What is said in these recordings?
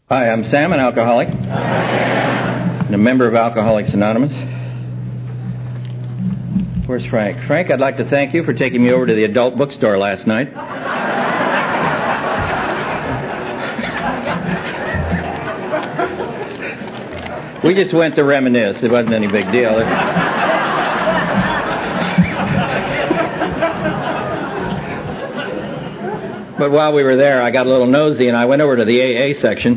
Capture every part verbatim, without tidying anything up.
Hi, I'm Sam, an alcoholic, and a member of Alcoholics Anonymous. Where's Frank? Frank, I'd like to thank you for taking me over to the adult bookstore last night. We just went to reminisce. It wasn't any big deal. But while we were there, I got a little nosy, and I went over to the A A section.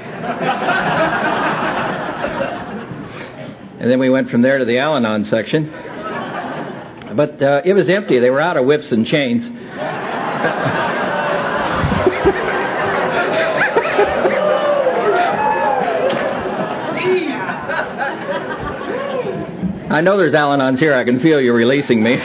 And then we went from there to the Al-Anon section. But uh, it was empty. They were out of whips and chains. I know there's Al-Anons here. I can feel you releasing me.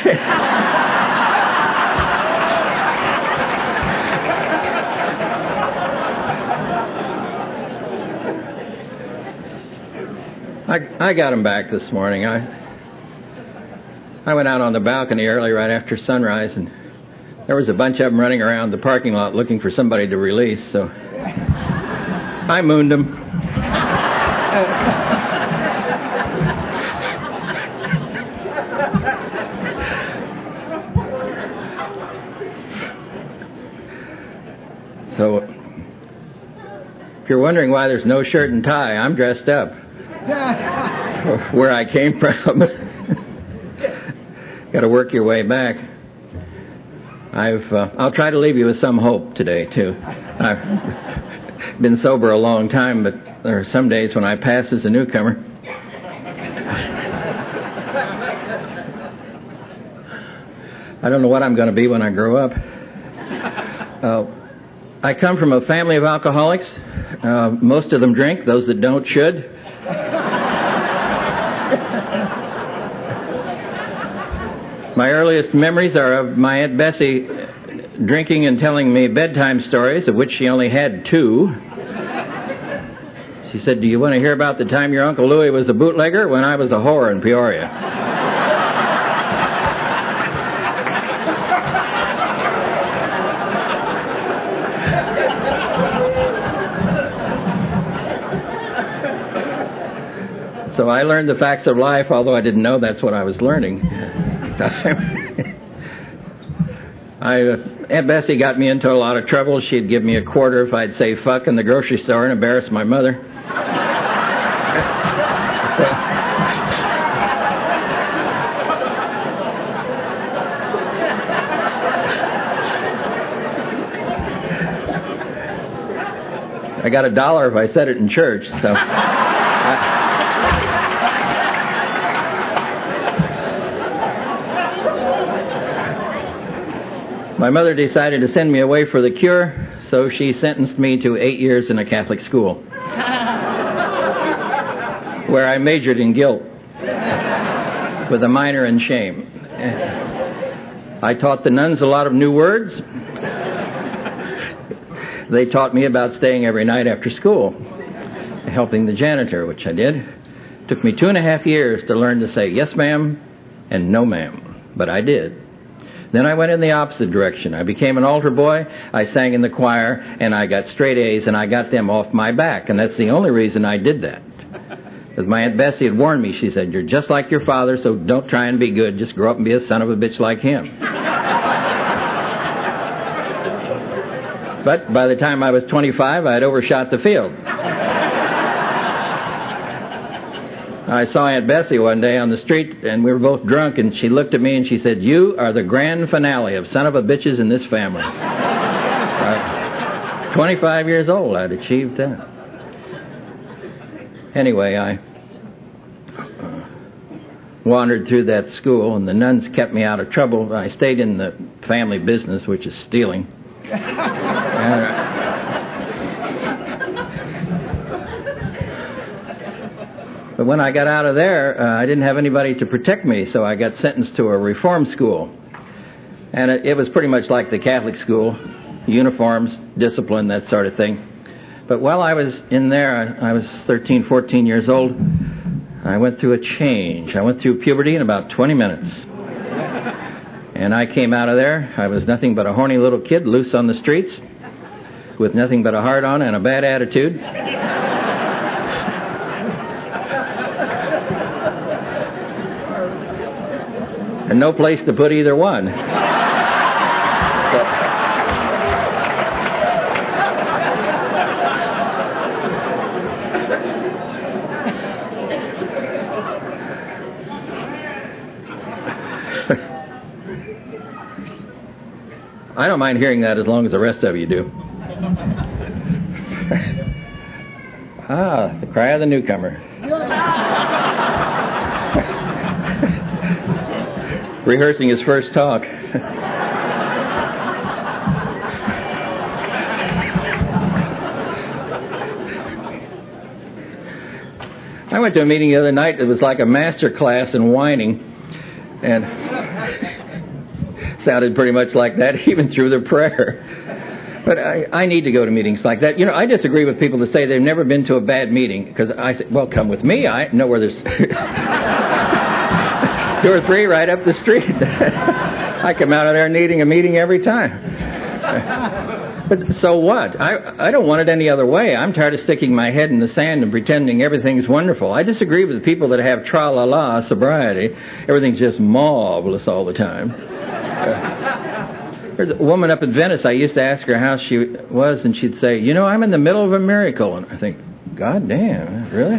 I, I got him back this morning. I I went out on the balcony early right after sunrise, and there was a bunch of them running around the parking lot looking for somebody to release, so I mooned them. So if you're wondering why there's no shirt and tie, I'm dressed up. Where I came from. Got to work your way back. I've. Uh, I'll try to leave you with some hope today too. I've been sober a long time, but there are some days when I pass as a newcomer. I don't know what I'm going to be when I grow up. Uh, I come from a family of alcoholics. Uh, most of them drink. Those that don't should. My earliest memories are of my Aunt Bessie drinking and telling me bedtime stories, of which she only had two. She said, "Do you want to hear about the time your Uncle Louie was a bootlegger? When I was a whore in Peoria." So I learned the facts of life, although I didn't know that's what I was learning. I, uh, Aunt Bessie got me into a lot of trouble. She'd give me a quarter if I'd say fuck in the grocery store and embarrass my mother. I got a dollar if I said it in church, so... I, My mother decided to send me away for the cure, so she sentenced me to eight years in a Catholic school, where I majored in guilt, with a minor in shame. I taught the nuns a lot of new words. They taught me about staying every night after school, helping the janitor, which I did. It took me two and a half years to learn to say yes, ma'am, and no, ma'am, but I did. Then I went in the opposite direction. I became an altar boy, I sang in the choir, and I got straight A's, and I got them off my back. And that's the only reason I did that. Because my Aunt Bessie had warned me. She said, "You're just like your father, so don't try and be good. Just grow up and be a son of a bitch like him." But by the time I was twenty-five, I had overshot the field. I saw Aunt Bessie one day on the street, and we were both drunk, and she looked at me and she said, "You are the grand finale of son of a bitches in this family." uh, twenty-five years old, I'd achieved that. Anyway, I uh, wandered through that school, and the nuns kept me out of trouble. I stayed in the family business, which is stealing. and, uh, But when I got out of there, uh, I didn't have anybody to protect me, so I got sentenced to a reform school. And it, it was pretty much like the Catholic school, uniforms, discipline, that sort of thing. But while I was in there, I, I was thirteen, fourteen years old, I went through a change. I went through puberty in about twenty minutes. And I came out of there. I was nothing but a horny little kid loose on the streets. with nothing but a heart-on and a bad attitude. And no place to put either one. I don't mind hearing that as long as the rest of you do. Ah, the cry of the newcomer. Rehearsing his first talk. I went to a meeting the other night that was like a master class in whining, and sounded pretty much like that, even through the prayer. But I, I need to go to meetings like that. You know, I disagree with people that say they've never been to a bad meeting, because I say, well, come with me. I know where there's two or three right up the street. I come out of there needing a meeting every time. But so what? I, I don't want it any other way. I'm tired of sticking my head in the sand and pretending everything's wonderful. I disagree with the people that have tra-la-la sobriety. Everything's just marvelous all the time. Uh, there's a woman up in Venice. I used to ask her how she was, and she'd say, you know, I'm in the middle of a miracle. And I think, God damn, really?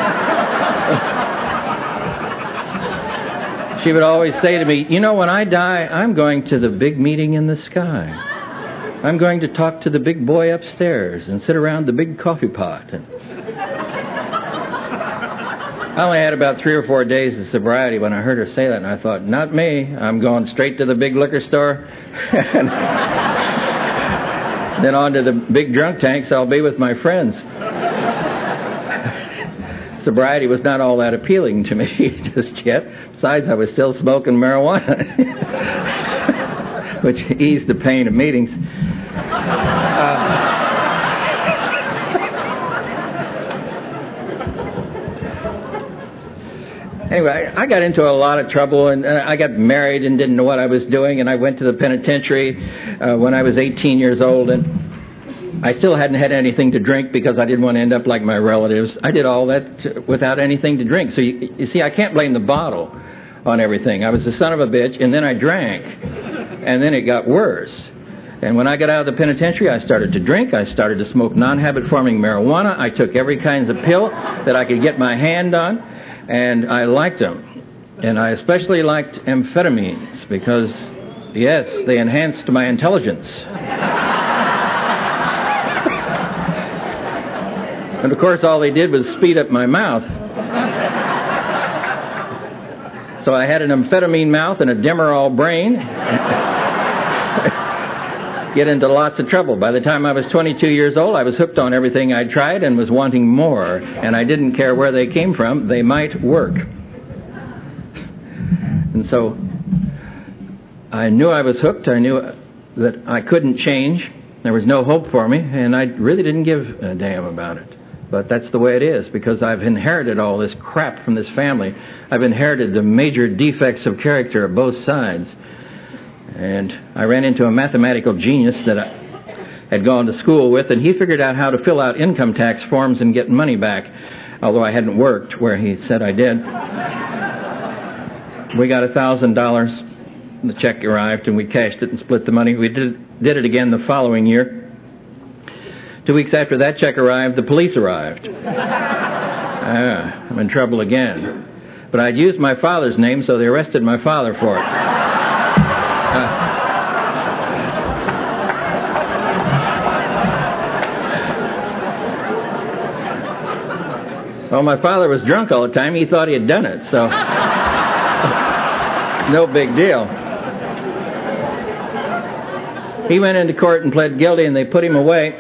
She would always say to me, you know, when I die, I'm going to the big meeting in the sky. I'm going to talk to the big boy upstairs and sit around the big coffee pot. And I only had about three or four days of sobriety when I heard her say that, and I thought, not me. I'm going straight to the big liquor store. And then on to the big drunk tanks. I'll be with my friends. Sobriety was not all that appealing to me just yet. Besides, I was still smoking marijuana, which eased the pain of meetings. Uh, Anyway, I got into a lot of trouble, and I got married and didn't know what I was doing, and I went to the penitentiary uh, when I was eighteen years old, and I still hadn't had anything to drink because I didn't want to end up like my relatives. I did all that without anything to drink. So, you, you see, I can't blame the bottle on everything. I was the son of a bitch, and then I drank, and then it got worse. And when I got out of the penitentiary, I started to drink. I started to smoke non-habit-forming marijuana. I took every kind of pill that I could get my hand on, and I liked them. And I especially liked amphetamines because, yes, they enhanced my intelligence. And, of course, all they did was speed up my mouth. So I had an amphetamine mouth and a Demerol brain. Get into lots of trouble. By the time I was twenty-two years old, I was hooked on everything I tried and was wanting more. And I didn't care where they came from. They might work. And so I knew I was hooked. I knew that I couldn't change. There was no hope for me. And I really didn't give a damn about it. But that's the way it is, because I've inherited all this crap from this family. I've inherited the major defects of character of both sides. And I ran into a mathematical genius that I had gone to school with, and he figured out how to fill out income tax forms and get money back, although I hadn't worked where he said I did. We got one thousand dollars. The check arrived, and we cashed it and split the money. We did, did it again the following year. Two weeks after that check arrived, the police arrived. Ah, I'm in trouble again. But I'd used my father's name, so they arrested my father for it. Uh, well, my father was drunk all the time. He thought he had done it, so no big deal. He went into court and pled guilty, and they put him away.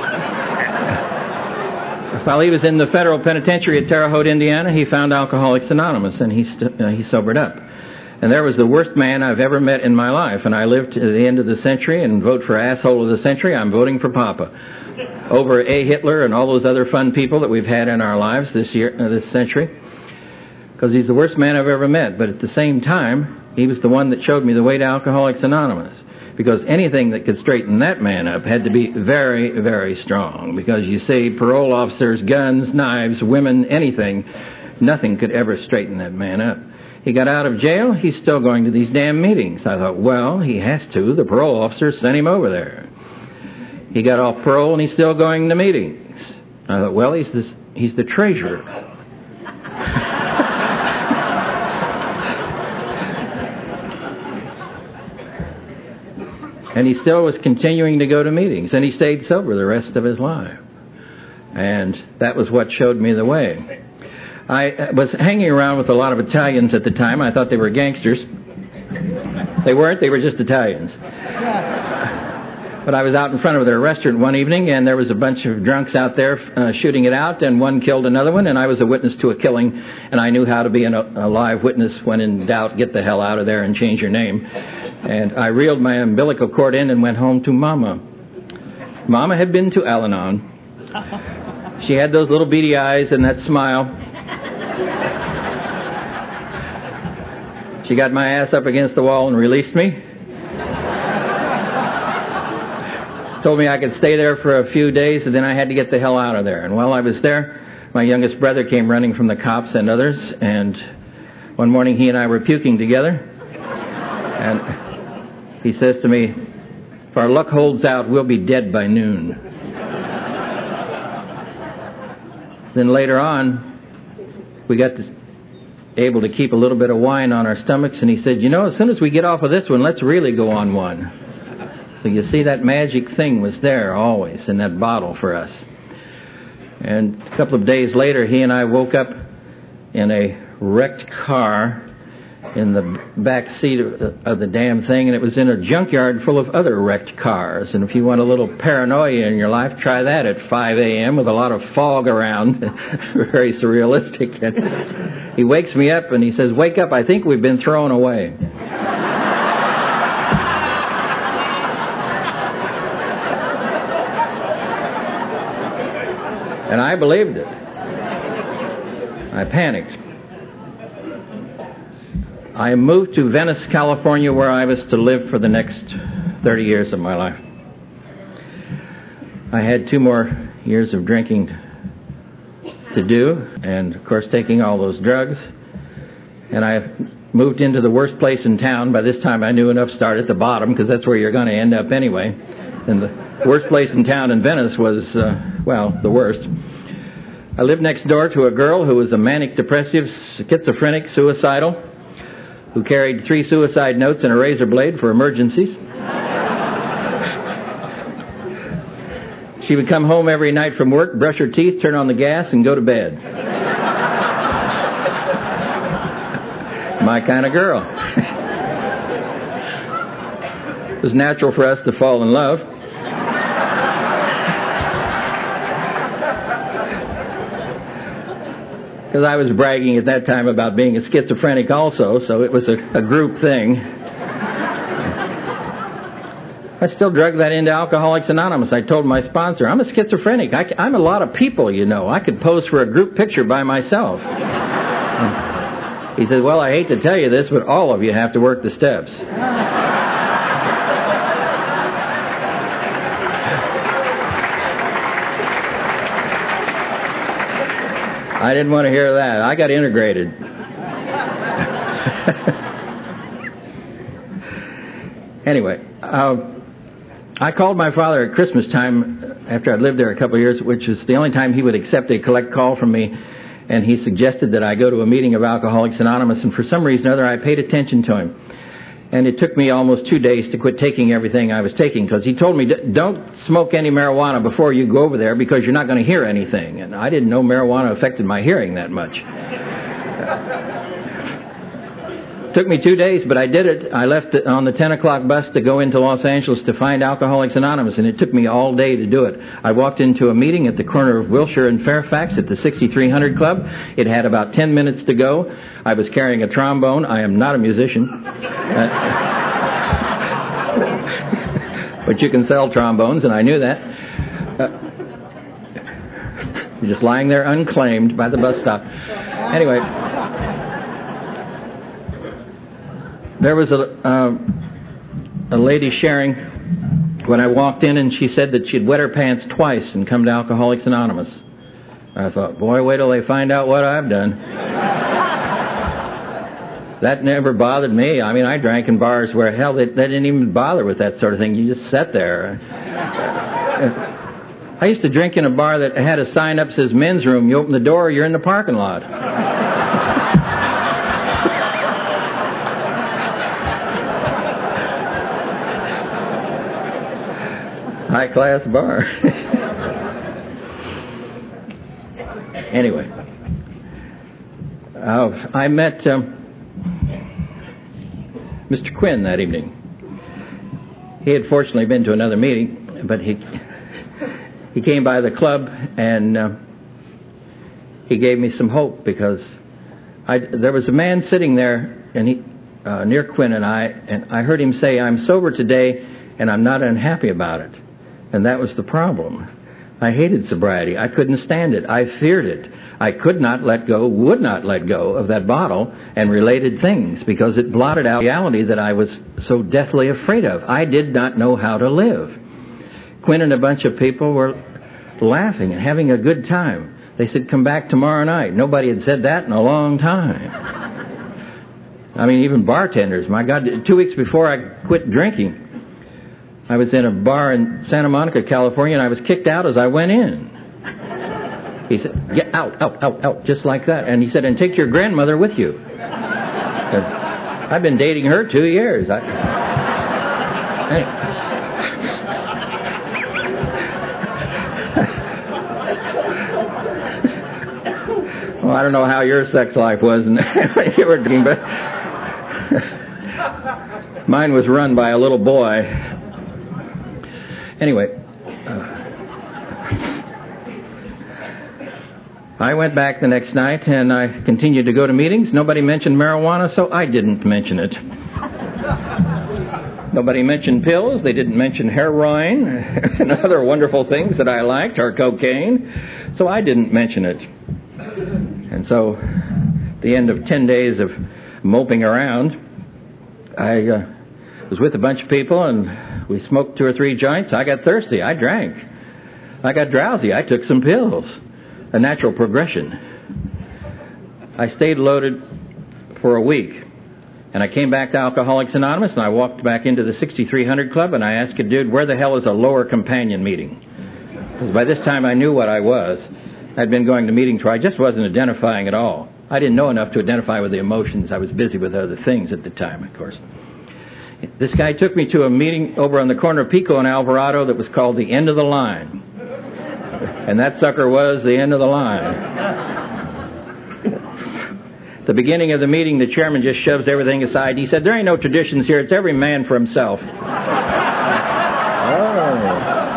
While he was in the federal penitentiary at Terre Haute, Indiana, he found Alcoholics Anonymous, and he st- uh, he sobered up. And there was the worst man I've ever met in my life. And I lived to the end of the century and vote for asshole of the century. I'm voting for Papa over A. Hitler and all those other fun people that we've had in our lives this year, uh, this century. Because he's the worst man I've ever met. But at the same time, he was the one that showed me the way to Alcoholics Anonymous. because anything that could straighten that man up had to be very, very strong. Because you see, parole officers, guns, knives, women, anything, nothing could ever straighten that man up. He got out of jail, he's still going to these damn meetings. I thought, well, he has to. The parole officer sent him over there. He got off parole and he's still going to meetings. I thought, well, he's, this, he's the treasurer. And he still was continuing to go to meetings, and he stayed sober the rest of his life. And that was what showed me the way. I was hanging around with a lot of Italians at the time. I thought they were gangsters. They weren't, they were just Italians. But I was out in front of their restaurant one evening, and there was a bunch of drunks out there uh, shooting it out, and one killed another one, and I was a witness to a killing, and I knew how to be an, a live witness. When in doubt, get the hell out of there and change your name. And I reeled my umbilical cord in and went home to Mama. Mama had been to Al-Anon. She had those little beady eyes and that smile. She got my ass up against the wall and released me. Told me I could stay there for a few days, and then I had to get the hell out of there. And while I was there, my youngest brother came running from the cops and others, and one morning he and I were puking together. And he says to me, if our luck holds out, we'll be dead by noon. Then later on, we got to, able to keep a little bit of wine on our stomachs, and he said, you know, as soon as we get off of this one, let's really go on one. So you see, that magic thing was there always in that bottle for us. And a couple of days later, he and I woke up in a wrecked car in the back seat of the, of the damn thing, and it was in a junkyard full of other wrecked cars. And if you want a little paranoia in your life, try that at five a.m. with a lot of fog around. Very surrealistic. And he wakes me up and he says, wake up, I think we've been thrown away. And I believed it. I panicked. I moved to Venice, California, where I was to live for the next thirty years of my life. I had two more years of drinking to do, and of course taking all those drugs. And I moved into the worst place in town. By this time I knew enough to start at the bottom, because that's where you're going to end up anyway. And the worst place in town in Venice was, uh, well, the worst. I lived next door to a girl who was a manic depressive, schizophrenic, suicidal, who carried three suicide notes and a razor blade for emergencies. She would come home every night from work, brush her teeth, turn on the gas, and go to bed. My kind of girl. It was natural for us to fall in love. Because I was bragging at that time about being a schizophrenic also, so it was a, a group thing. I still drug that into Alcoholics Anonymous. I told my sponsor, I'm a schizophrenic. I, I'm a lot of people, you know. I could pose for a group picture by myself. He said, well, I hate to tell you this, but all of you have to work the steps. I didn't want to hear that. I got integrated. Anyway, uh, I called my father at Christmas time after I'd lived there a couple of years, which is the only time he would accept a collect call from me, and he suggested that I go to a meeting of Alcoholics Anonymous, and for some reason or other I paid attention to him. And it took me almost two days to quit taking everything I was taking, because he told me, don't smoke any marijuana before you go over there because you're not going to hear anything. And I didn't know marijuana affected my hearing that much. Took me two days, but I did it. I left on the ten o'clock bus to go into Los Angeles to find Alcoholics Anonymous, and it took me all day to do it. I walked into a meeting at the corner of Wilshire and Fairfax at the sixty-three hundred Club. It had about ten minutes to go. I was carrying a trombone. I am not a musician. Uh, but you can sell trombones, and I knew that. Uh, just lying there unclaimed by the bus stop. Anyway, there was a uh, a lady sharing when I walked in, and she said that she'd wet her pants twice and come to Alcoholics Anonymous. I thought, boy, wait till they find out what I've done. That never bothered me. I mean, I drank in bars where, hell, they, they didn't even bother with that sort of thing. You just sat there. I used to drink in a bar that had a sign up that says men's room. You open the door, you're in the parking lot. High-class bar. Anyway, uh, I met um, Mister Quinn that evening. He had fortunately been to another meeting, but he he came by the club, and uh, he gave me some hope, because I, there was a man sitting there and he, uh, near Quinn and I, and I heard him say, "I'm sober today, and I'm not unhappy about it." And that was the problem. I hated sobriety. I couldn't stand it. I feared it. I could not let go, would not let go of that bottle and related things, because it blotted out reality that I was so deathly afraid of. I did not know how to live. Quinn and a bunch of people were laughing and having a good time. They said, "Come back tomorrow night." Nobody had said that in a long time. I mean, even bartenders. My God, two weeks before I quit drinking, I was in a bar in Santa Monica, California, and I was kicked out as I went in. He said, "Get out, out, out, out," just like that. And he said, "And take your grandmother with you." Said, I've been dating her two years. I, hey. Well, I don't know how your sex life was when you were drinking, but mine was run by a little boy. Anyway, uh, I went back the next night, and I continued to go to meetings. Nobody mentioned marijuana, so I didn't mention it. Nobody mentioned pills. They didn't mention heroin and other wonderful things that I liked, or cocaine, so I didn't mention it. And so, at the end of ten days of moping around, I uh, was with a bunch of people, and we smoked two or three joints. I got thirsty. I drank. I got drowsy. I took some pills. A natural progression. I stayed loaded for a week. And I came back to Alcoholics Anonymous, and I walked back into the sixty-three hundred Club, and I asked a dude, "Where the hell is a lower companion meeting?" Because by this time I knew what I was. I'd been going to meetings where I just wasn't identifying at all. I didn't know enough to identify with the emotions. I was busy with other things at the time, of course. This guy took me to a meeting over on the corner of Pico and Alvarado that was called the End of the Line. And that sucker was the end of the line. At the beginning of the meeting, the chairman just shoves everything aside. He said, "There ain't no traditions here. It's every man for himself." Oh.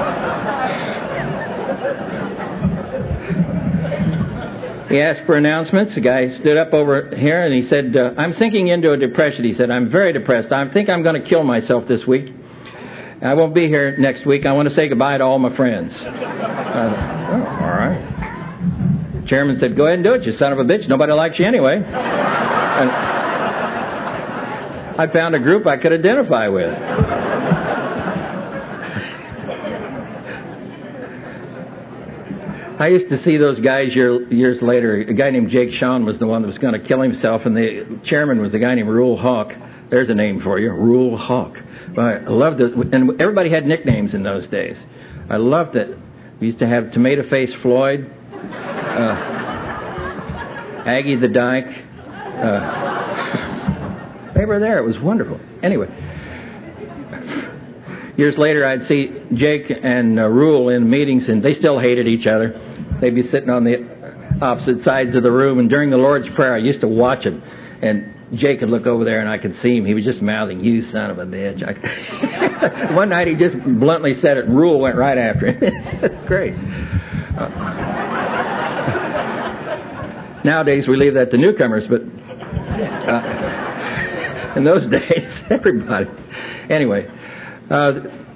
He asked for announcements. The guy stood up over here and he said, uh, "I'm sinking into a depression." He said, "I'm very depressed. I think I'm going to kill myself this week. I won't be here next week. I want to say goodbye to all my friends." Uh, oh, all right. The chairman said, "Go ahead and do it, you son of a bitch. Nobody likes you anyway." And I found a group I could identify with. I used to see those guys year, years later. A guy named Jake Sean was the one that was going to kill himself, and the chairman was a guy named Rule Hawk. There's a name for you, Rule Hawk. I loved it, and everybody had nicknames in those days. I loved it. We used to have Tomato Face Floyd, uh, Aggie the Dyke. Uh, they were there. It was wonderful. Anyway, years later, I'd see Jake and uh, Rule in meetings, and they still hated each other. They'd be sitting on the opposite sides of the room, and during the Lord's Prayer, I used to watch them, and Jake would look over there, and I could see him. He was just mouthing, "You son of a bitch." I... One night, he just bluntly said it, and Rule went right after him. That's great. Uh, nowadays, we leave that to newcomers, but uh, in those days, everybody. Anyway, uh,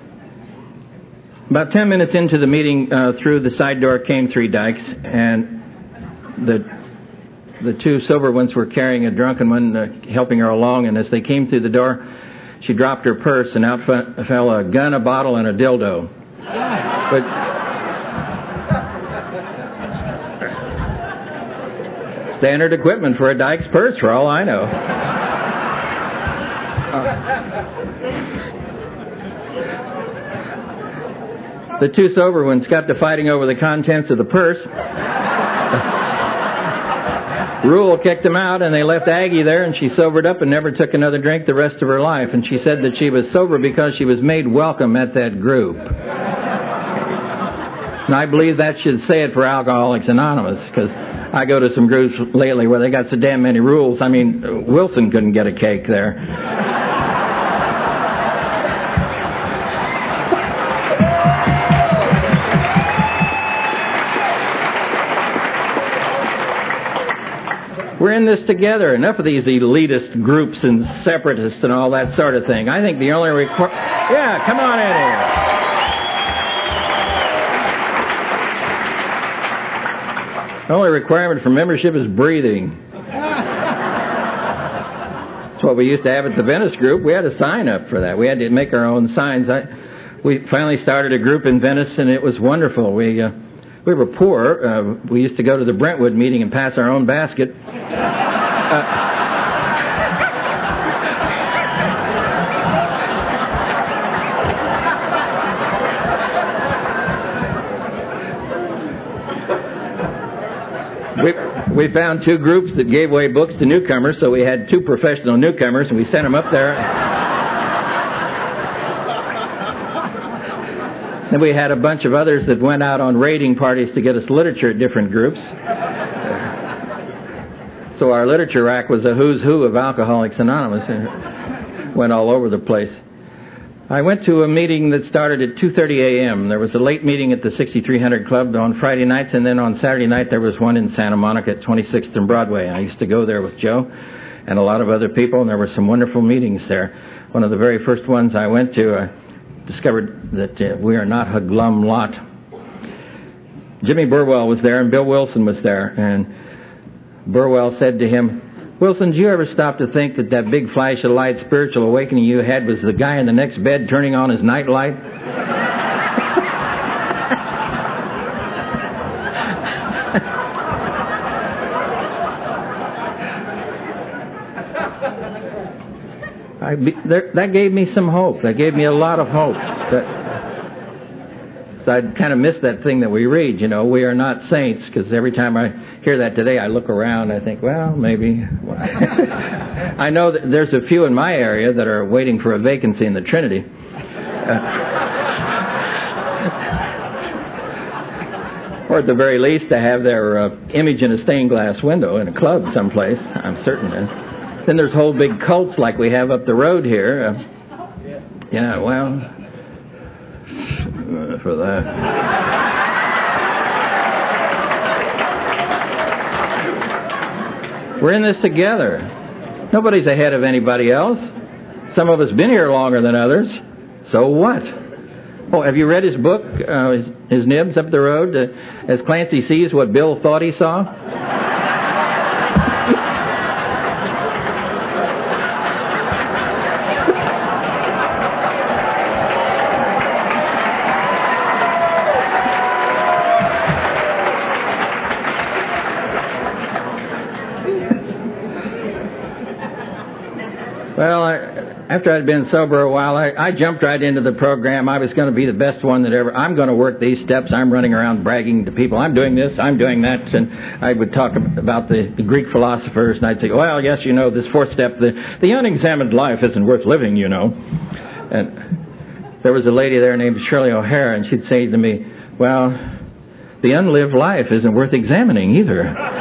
about ten minutes into the meeting, uh, through the side door came three dykes, and the the two sober ones were carrying a drunken one, uh, helping her along, and as they came through the door, she dropped her purse, and out fell a gun, a bottle, and a dildo. But standard equipment for a dyke's purse, for all I know. Uh, the two sober ones got to fighting over the contents of the purse. Rule kicked them out, and they left Aggie there, and she sobered up and never took another drink the rest of her life. And she said that she was sober because she was made welcome at that group. And I believe that should say it for Alcoholics Anonymous, because I go to some groups lately where they got so damn many rules. I mean, Wilson couldn't get a cake there. We're in this together. Enough of these elitist groups and separatists and all that sort of thing. I think the only requir... Yeah, come on in here. The only requirement for membership is breathing. That's what we used to have at the Venice group. We had a sign up for that. We had to make our own signs. I, we finally started a group in Venice, and it was wonderful. We... Uh, We were poor. Uh, we used to go to the Brentwood meeting and pass our own basket. Uh, we, we found two groups that gave away books to newcomers, so we had two professional newcomers, and we sent them up there. And we had a bunch of others that went out on raiding parties to get us literature at different groups. So our literature rack was a who's who of Alcoholics Anonymous. It went all over the place. I went to a meeting that started at two thirty a.m. There was a late meeting at the sixty-three hundred Club on Friday nights, and then on Saturday night there was one in Santa Monica at twenty-sixth and Broadway. I used to go there with Joe and a lot of other people, and there were some wonderful meetings there. One of the very first ones I went to, I discovered that uh, we are not a glum lot. Jimmy Burwell was there, and Bill Wilson was there, and Burwell said to him, "Wilson, did you ever stop to think that that big flash of light spiritual awakening you had was the guy in the next bed turning on his night light?" I be, there, that gave me some hope. That gave me a lot of hope. That, so I'd kind of miss that thing that we read, you know, we are not saints, because every time I hear that today, I look around and I think, well, maybe. I know that there's a few in my area that are waiting for a vacancy in the Trinity. Uh, or at the very least, to have their uh, image in a stained glass window in a club someplace, I'm certain. Then there's whole big cults like we have up the road here. Uh, yeah, well, uh, for that. We're in this together. Nobody's ahead of anybody else. Some of us been here longer than others. So what? Oh, have you read his book, uh, his, his Nibs up the road? Uh, As Clancy Sees What Bill Thought He Saw? Well, I, after I'd been sober a while, I, I jumped right into the program. I was going to be the best one that ever. I'm going to work these steps. I'm running around bragging to people. I'm doing this. I'm doing that. And I would talk about the, the Greek philosophers, and I'd say, well, yes, you know, this fourth step, the, the unexamined life isn't worth living, you know. And there was a lady there named Shirley O'Hara, and she'd say to me, well, the unlived life isn't worth examining either.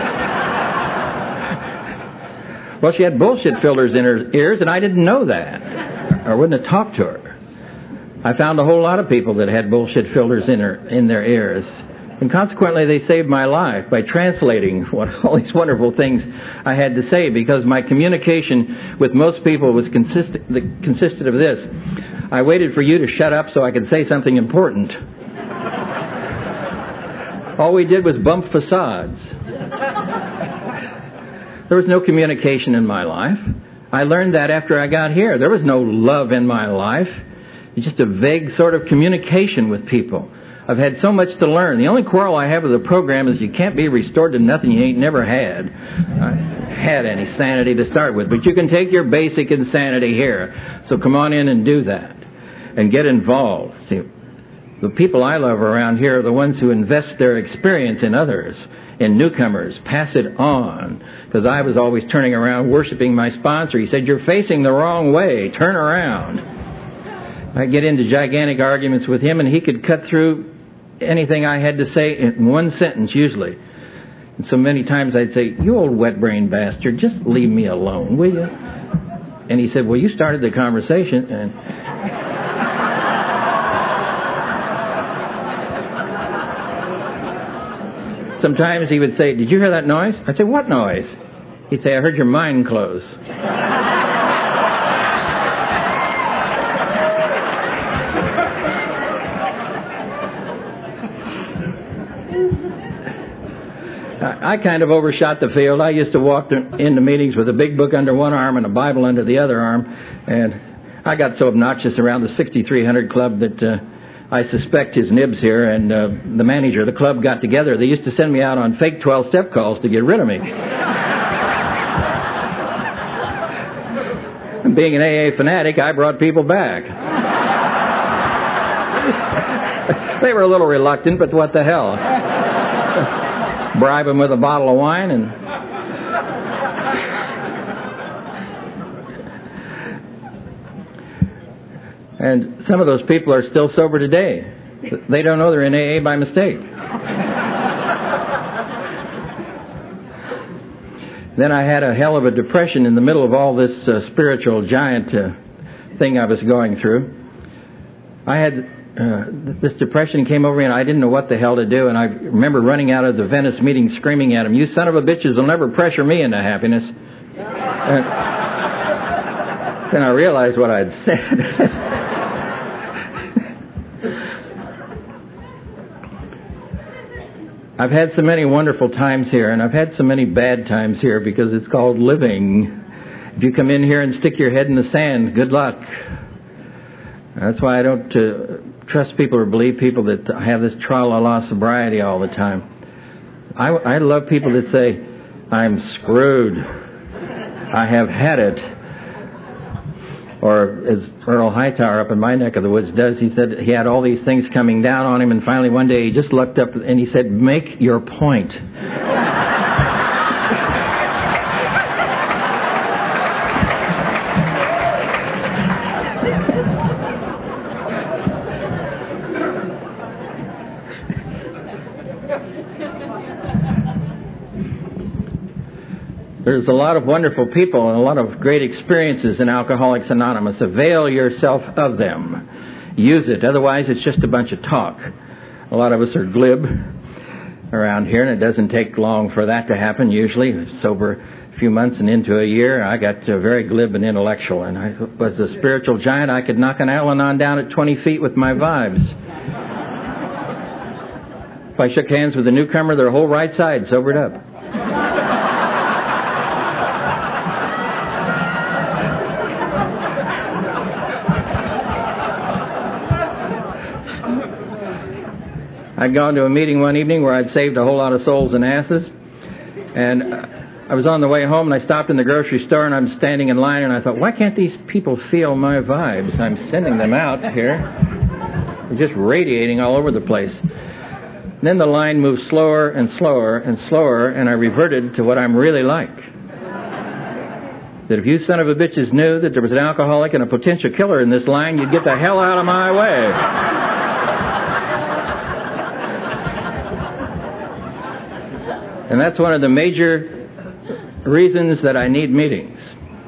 Well, she had bullshit filters in her ears, and I didn't know that, or I wouldn't have talked to her. I found a whole lot of people that had bullshit filters in her in their ears, and consequently, they saved my life by translating what all these wonderful things I had to say, because my communication with most people was consist- consisted of this: I waited for you to shut up so I could say something important. All we did was bump facades. There was no communication in my life. I learned that after I got here. There was no love in my life. It's just a vague sort of communication with people. I've had so much to learn. The only quarrel I have with the program is you can't be restored to nothing you ain't never had. I had any sanity to start with. But you can take your basic insanity here. So come on in and do that. And get involved. See, the people I love around here are the ones who invest their experience in others, in newcomers. Pass it on. Because I was always turning around worshiping my sponsor. He said, "You're facing the wrong way. Turn around." I get into gigantic arguments with him, and he could cut through anything I had to say in one sentence, usually. And so many times I'd say, "You old wet-brained bastard, just leave me alone, will you?" And he said, "Well, you started the conversation." And sometimes he would say, "Did you hear that noise?" I'd say, "What noise?" He'd say, "I heard your mind close." I kind of overshot the field. I used to walk into meetings with a big book under one arm and a Bible under the other arm, and I got so obnoxious around the sixty-three hundred Club that uh, I suspect his nibs here and uh, the manager of the club got together. They used to send me out on fake twelve-step calls to get rid of me. And being an A A fanatic, I brought people back. They were a little reluctant, but what the hell? Bribe them with a bottle of wine and... And some of those people are still sober today. They don't know they're in A A by mistake. Then I had a hell of a depression in the middle of all this uh, spiritual giant uh, thing I was going through. I had... Uh, this depression came over me and I didn't know what the hell to do, and I remember running out of the Venice meeting screaming at him, "You son of a bitches will never pressure me into happiness." And then I realized what I'd said. I've had so many wonderful times here, and I've had so many bad times here because it's called living. If you come in here and stick your head in the sand, good luck. That's why I don't uh, trust people or believe people that have this tra-la-la sobriety all the time. I, I love people that say, "I'm screwed. I have had it." Or as Earl Hightower up in my neck of the woods does, he said he had all these things coming down on him, and finally one day he just looked up and he said, "Make your point." There's a lot of wonderful people and a lot of great experiences in Alcoholics Anonymous. Avail yourself of them. Use it. Otherwise, it's just a bunch of talk. A lot of us are glib around here, and it doesn't take long for that to happen, usually. Sober a few months and into a year, I got uh, very glib and intellectual. And I was a spiritual giant. I could knock an Al-Anon down at twenty feet with my vibes. If I shook hands with a newcomer, their whole right side sobered up. I'd gone to a meeting one evening where I'd saved a whole lot of souls and asses, and I was on the way home, and I stopped in the grocery store, and I'm standing in line, and I thought, why can't these people feel my vibes? I'm sending them out here. They're just radiating all over the place. And then the line moved slower and slower and slower, and I reverted to what I'm really like. That if you son of a bitches knew that there was an alcoholic and a potential killer in this line, you'd get the hell out of my way. And that's one of the major reasons that I need meetings.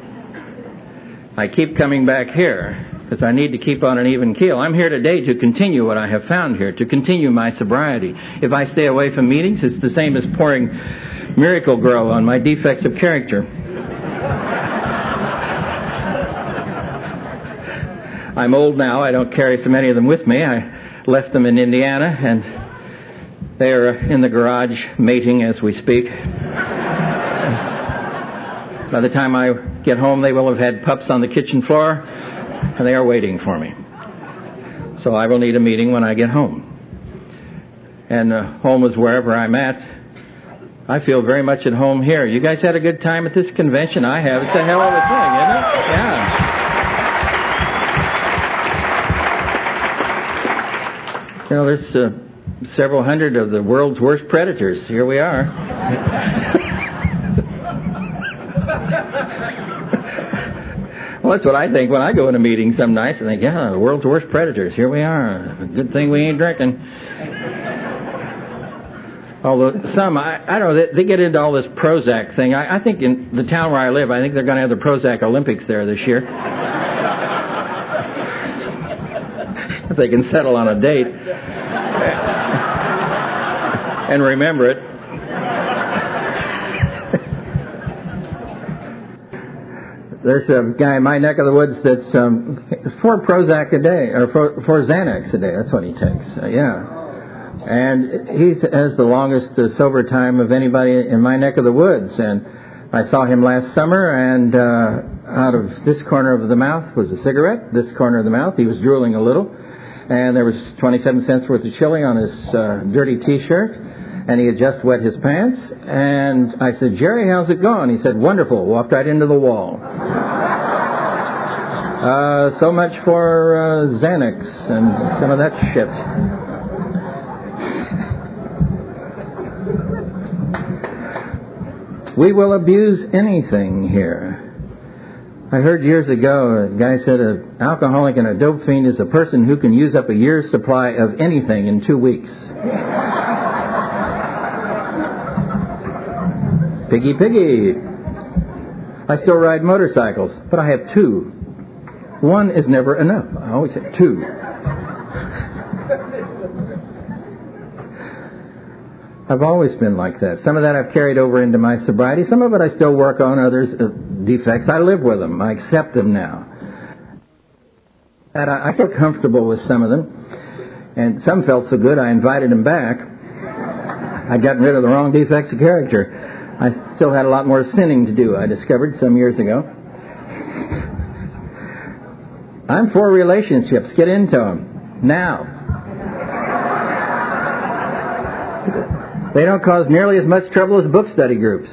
I keep coming back here because I need to keep on an even keel. I'm here today to continue what I have found here, to continue my sobriety. If I stay away from meetings, it's the same as pouring Miracle Grow on my defects of character. I'm old now. I don't carry so many of them with me. I left them in Indiana, and they are in the garage mating as we speak. By the time I get home, they will have had pups on the kitchen floor, and they are waiting for me. So I will need a meeting when I get home. And uh, home is wherever I'm at. I feel very much at home here. You guys had a good time at this convention? I have. It's a hell of a thing, isn't it? Yeah. You know, there's uh, several hundred of the world's worst predators. Here we are. Well, that's what I think when I go in a meeting some nights. I think, yeah, the world's worst predators. Here we are. Good thing we ain't drinking. Although some, I, I don't know, they, they get into all this Prozac thing. I, I think in the town where I live, I think they're going to have the Prozac Olympics there this year. If they can settle on a date and remember it. There's a guy in my neck of the woods that's um, four Prozac a day, or four, four Xanax a day. That's what he takes. Uh, yeah. And he has the longest uh, sober time of anybody in my neck of the woods. And I saw him last summer, and uh, out of this corner of the mouth was a cigarette. This corner of the mouth, he was drooling a little. And there was twenty-seven cents worth of chili on his uh, dirty T-shirt. And he had just wet his pants. And I said, Jerry, how's it going? He said, wonderful. Walked right into the wall. Uh, so much for uh, Xanax and some of that shit. We will abuse anything here. I heard years ago, a guy said an alcoholic and a dope fiend is a person who can use up a year's supply of anything in two weeks. Piggy, piggy. I still ride motorcycles, but I have two. One is never enough. I always say two. I've always been like that. Some of that I've carried over into my sobriety. Some of it I still work on. Others, uh, defects, I live with them. I accept them now. And I, I feel comfortable with some of them. And some felt so good I invited them back. I'd gotten rid of the wrong defects of character. I still had a lot more sinning to do, I discovered some years ago. I'm for relationships. Get into them. Now. They don't cause nearly as much trouble as book study groups.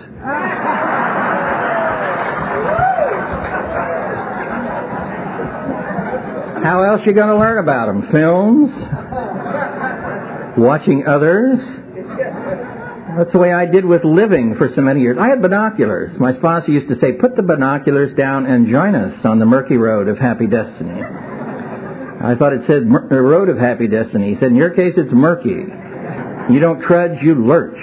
How else are you going to learn about them? Films? Watching others? That's the way I did with living for so many years. I had binoculars. My sponsor used to say, put the binoculars down and join us on the murky road of happy destiny. I thought it said mur- road of happy destiny. He said, in your case, it's murky. You don't trudge, you lurch.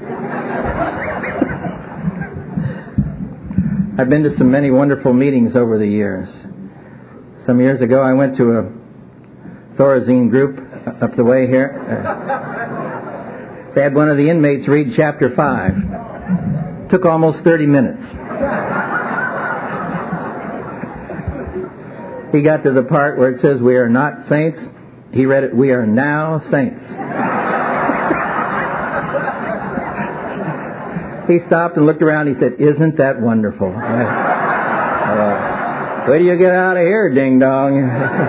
I've been to so many wonderful meetings over the years. Some years ago, I went to a Thorazine group up the way here. Uh, they had one of the inmates read chapter five. Took almost thirty minutes. He got to the part where it says, we are not saints. He read it, we are now saints. He stopped and looked around. He said, isn't that wonderful? Uh, wait till you get out of here, ding-dong.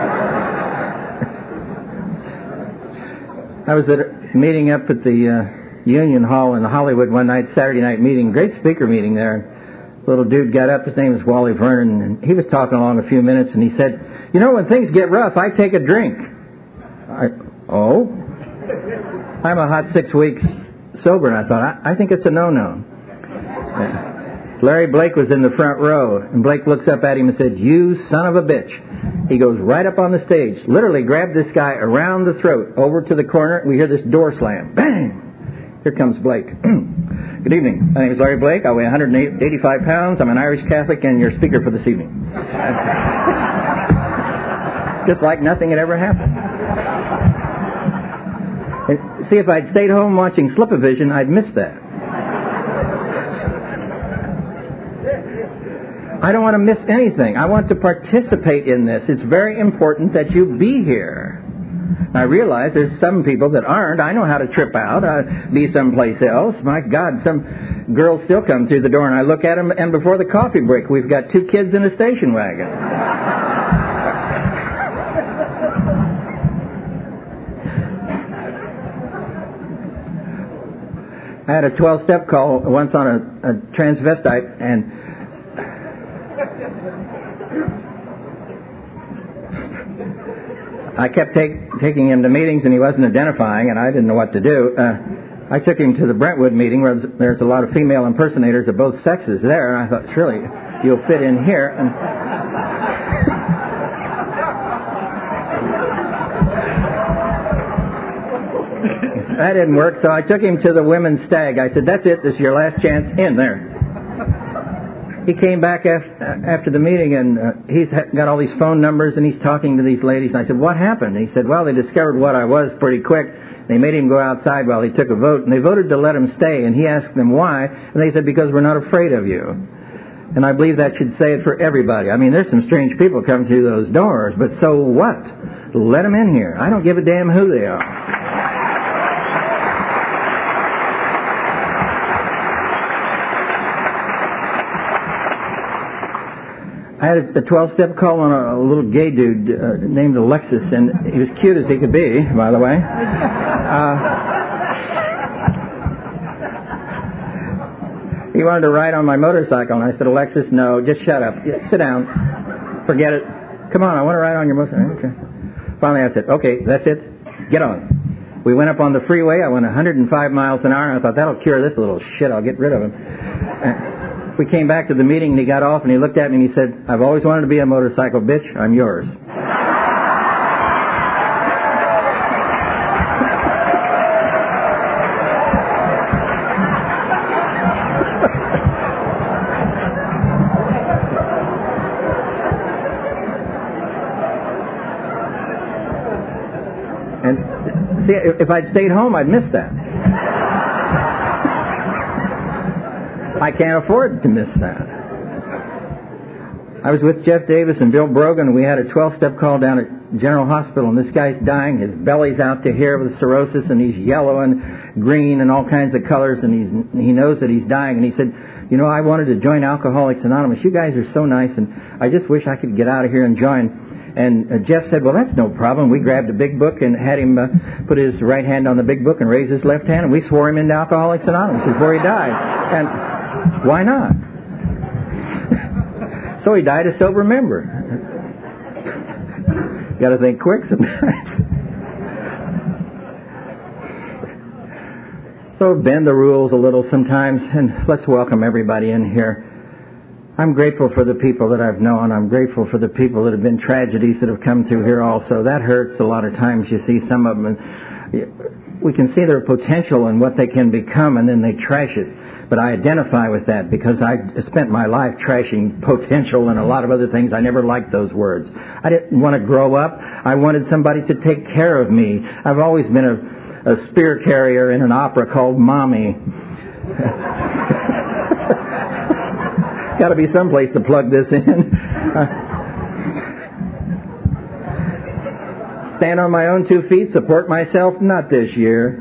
I was at a meeting up at the uh, Union Hall in Hollywood one night, Saturday night meeting, great speaker meeting there. A little dude got up, his name is Wally Vernon, and he was talking along a few minutes, and he said, you know, when things get rough, I take a drink. I, oh? I'm a hot six weeks sober, and I thought, I, I think it's a no-no. Larry Blake was in the front row, and Blake looks up at him and said, you son of a bitch. He goes right up on the stage, literally grabbed this guy around the throat, over to the corner. We hear this door slam. Bang! Here comes Blake. Good evening. My name is Larry Blake. I weigh one hundred eighty-five pounds. I'm an Irish Catholic and your speaker for this evening. Just like nothing had ever happened. And see, if I'd stayed home watching Slip-O-Vision, I'd miss that. I don't want to miss anything. I want to participate in this. It's very important that you be here. I realize there's some people that aren't. I know how to trip out, uh, be someplace else. My God, some girls still come through the door, and I look at them, and before the coffee break, we've got two kids in a station wagon. I had a twelve-step call once on a, a transvestite, and I kept take, taking him to meetings, and he wasn't identifying, and I didn't know what to do. Uh, I took him to the Brentwood meeting where there's a lot of female impersonators of both sexes there, and I thought, surely you'll fit in here. And that didn't work, so I took him to the women's stag. I said, that's it, this is your last chance, in there. He came back after, after the meeting, and uh, he's got all these phone numbers, and he's talking to these ladies. And I said, what happened? And he said, well, they discovered what I was pretty quick. They made him go outside while he took a vote, and they voted to let him stay. And he asked them why, and they said, because we're not afraid of you. And I believe that should say it for everybody. I mean, there's some strange people come through those doors, but so what? Let them in here. I don't give a damn who they are. I had a twelve-step call on a, a little gay dude uh, named Alexis, and he was cute as he could be, by the way. Uh, he wanted to ride on my motorcycle, and I said, Alexis, no, just shut up. Just sit down. Forget it. Come on, I want to ride on your motorcycle. Okay. Finally, I said, okay, that's it. Get on. We went up on the freeway. I went one hundred five miles an hour, and I thought, that'll cure this little shit. I'll get rid of him. Uh, We came back to the meeting, and he got off, and he looked at me, and he said, I've always wanted to be a motorcycle bitch. I'm yours. And see, if I'd stayed home, I'd miss that. I can't afford to miss that. I was with Jeff Davis and Bill Brogan, and we had a twelve-step call down at General Hospital, and this guy's dying. His belly's out to here with cirrhosis, and he's yellow and green and all kinds of colors, and he's he knows that he's dying. And he said, you know, I wanted to join Alcoholics Anonymous. You guys are so nice, and I just wish I could get out of here and join. And uh, Jeff said, well, that's no problem. We grabbed a big book and had him uh, put his right hand on the big book and raise his left hand, and we swore him into Alcoholics Anonymous before he died. And why not? So he died a sober member. Got to think quick sometimes. So bend the rules a little sometimes, and let's welcome everybody in here. I'm grateful for the people that I've known. I'm grateful for the people that have been tragedies that have come through here also. That hurts a lot of times. You see some of them, and we can see their potential and what they can become, and then they trash it. But I identify with that because I spent my life trashing potential and a lot of other things. I never liked those words. I didn't want to grow up. I wanted somebody to take care of me. I've always been a, a spear carrier in an opera called Mommy. Got to be someplace to plug this in. Uh, stand on my own two feet, support myself, not this year.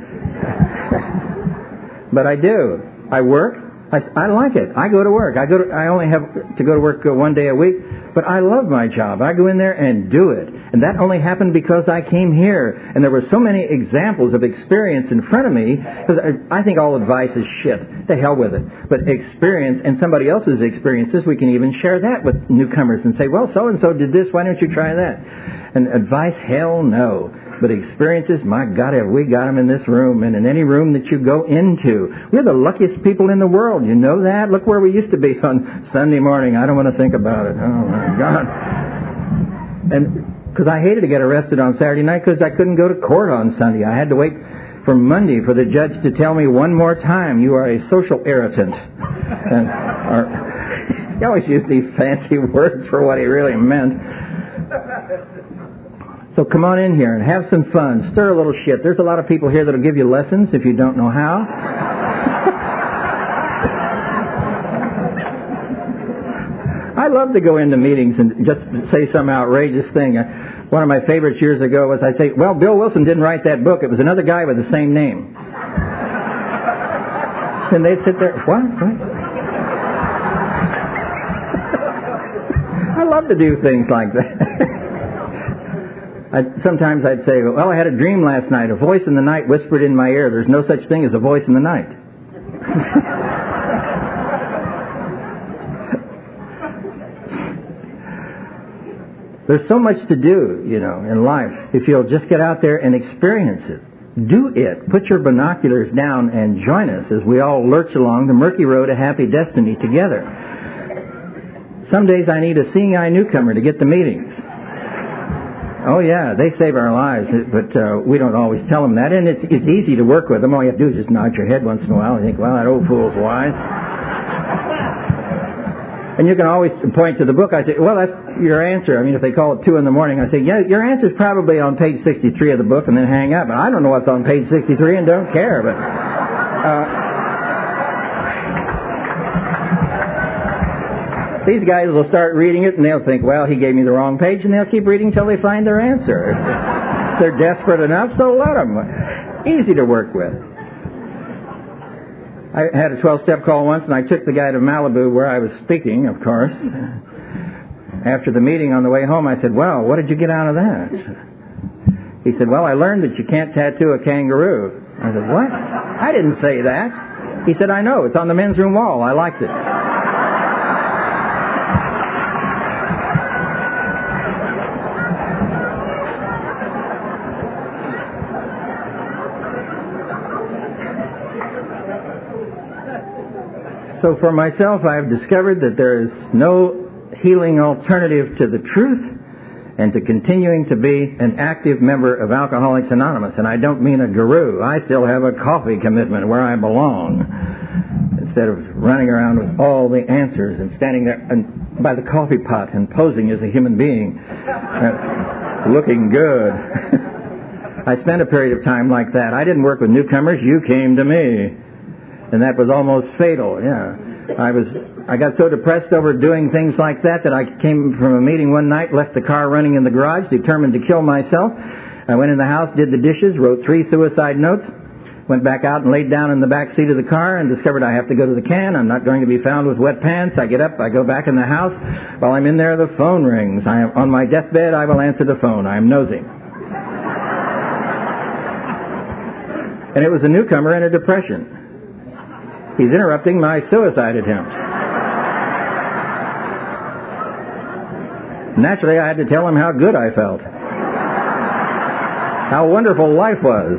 But I do. I work. I, I like it. I go to work. I go. To, I only have to go to work uh, one day a week, but I love my job. I go in there and do it. And that only happened because I came here. And there were so many examples of experience in front of me, because I, I think all advice is shit. To hell with it. But experience and somebody else's experiences, we can even share that with newcomers and say, well, so-and-so did this. Why don't you try that? And advice, hell no. But experiences, my God, have we got them in this room and in any room that you go into. We're the luckiest people in the world. You know that? Look where we used to be on Sunday morning. I don't want to think about it. Oh, my God. And because I hated to get arrested on Saturday night because I couldn't go to court on Sunday. I had to wait for Monday for the judge to tell me one more time, you are a social irritant. And, or, he always used these fancy words for what he really meant. So come on in here and have some fun. Stir a little shit. There's a lot of people here that will give you lessons if you don't know how. I love to go into meetings and just say some outrageous thing. One of my favorites years ago was I'd say, well, Bill Wilson didn't write that book. It was another guy with the same name. And they'd sit there, what? What? I love to do things like that. I, sometimes I'd say, well, I had a dream last night. A voice in the night whispered in my ear, there's no such thing as a voice in the night. There's so much to do, you know, in life. If you'll just get out there and experience it. Do it. Put your binoculars down and join us as we all lurch along the murky road to happy destiny together. Some days I need a seeing eye newcomer to get the meetings. Oh, yeah, they save our lives, but uh, we don't always tell them that. And it's, it's easy to work with them. All you have to do is just nod your head once in a while and think, well, that old fool's wise. And you can always point to the book. I say, well, that's your answer. I mean, if they call it two in the morning, I say, yeah, your answer's probably on page sixty-three of the book, and then hang up. And I don't know what's on page sixty-three and don't care. But uh, these guys will start reading it, and they'll think, well, he gave me the wrong page, and they'll keep reading until they find their answer. They're desperate enough, so let them. Easy to work with. I had a twelve-step call once, and I took the guy to Malibu where I was speaking, of course. After the meeting on the way home, I said, well, what did you get out of that? He said, well, I learned that you can't tattoo a kangaroo. I said, what? I didn't say that. He said, I know. It's on the men's room wall. I liked it. So for myself, I've discovered that there is no healing alternative to the truth and to continuing to be an active member of Alcoholics Anonymous. And I don't mean a guru. I still have a coffee commitment where I belong. Instead of running around with all the answers and standing there and by the coffee pot and posing as a human being, uh, looking good. I spent a period of time like that. I didn't work with newcomers. You came to me. And that was almost fatal, yeah. I was, I got so depressed over doing things like that that I came from a meeting one night, left the car running in the garage, determined to kill myself. I went in the house, did the dishes, wrote three suicide notes, went back out and laid down in the back seat of the car and discovered I have to go to the can. I'm not going to be found with wet pants. I get up, I go back in the house. While I'm in there, the phone rings. I am on my deathbed. I will answer the phone. I am nosy. And it was a newcomer in a depression. He's interrupting my suicide attempt. Naturally, I had to tell him how good I felt. How wonderful life was.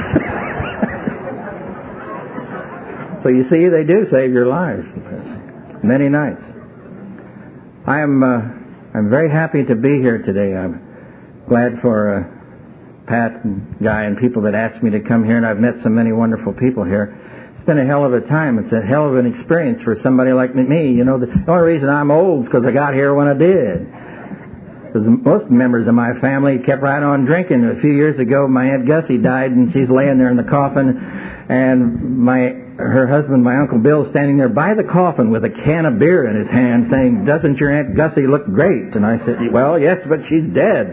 So you see, they do save your life. Many nights. I am uh, I'm very happy to be here today. I'm glad for uh, Pat and Guy and people that asked me to come here, and I've met so many wonderful people here. It's been a hell of a time. It's a hell of an experience for somebody like me. You know, the only reason I'm old is because I got here when I did. Because most members of my family kept right on drinking. A few years ago, my Aunt Gussie died, and she's laying there in the coffin, and my her husband, my Uncle Bill, standing there by the coffin with a can of beer in his hand, saying, "Doesn't your Aunt Gussie look great?" And I said, "Well, yes, but she's dead."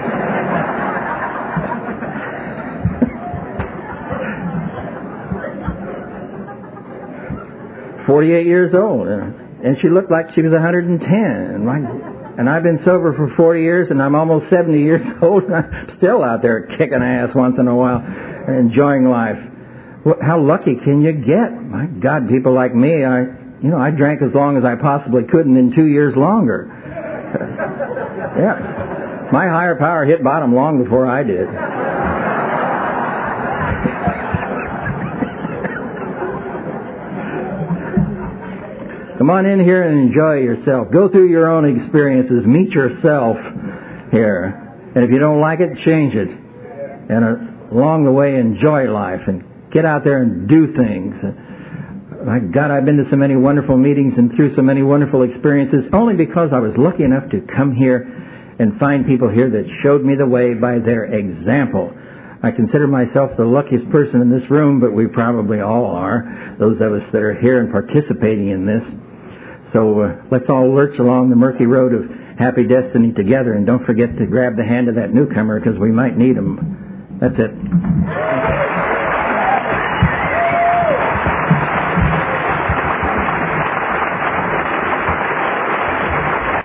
forty-eight years old, and she looked like she was one hundred ten. And I've been sober for forty years, and I'm almost seventy years old, and I'm still out there kicking ass once in a while, enjoying life. How lucky can you get? My God, people like me, I, you know, I drank as long as I possibly could, and in two years longer. Yeah, my higher power hit bottom long before I did. Come on in here and enjoy yourself. Go through your own experiences. Meet yourself here. And if you don't like it, change it. And uh, along the way, enjoy life and get out there and do things. My God, I've been to so many wonderful meetings and through so many wonderful experiences only because I was lucky enough to come here and find people here that showed me the way by their example. I consider myself the luckiest person in this room, but we probably all are, those of us that are here and participating in this. So uh, let's all lurch along the murky road of happy destiny together, and don't forget to grab the hand of that newcomer because we might need him. That's it.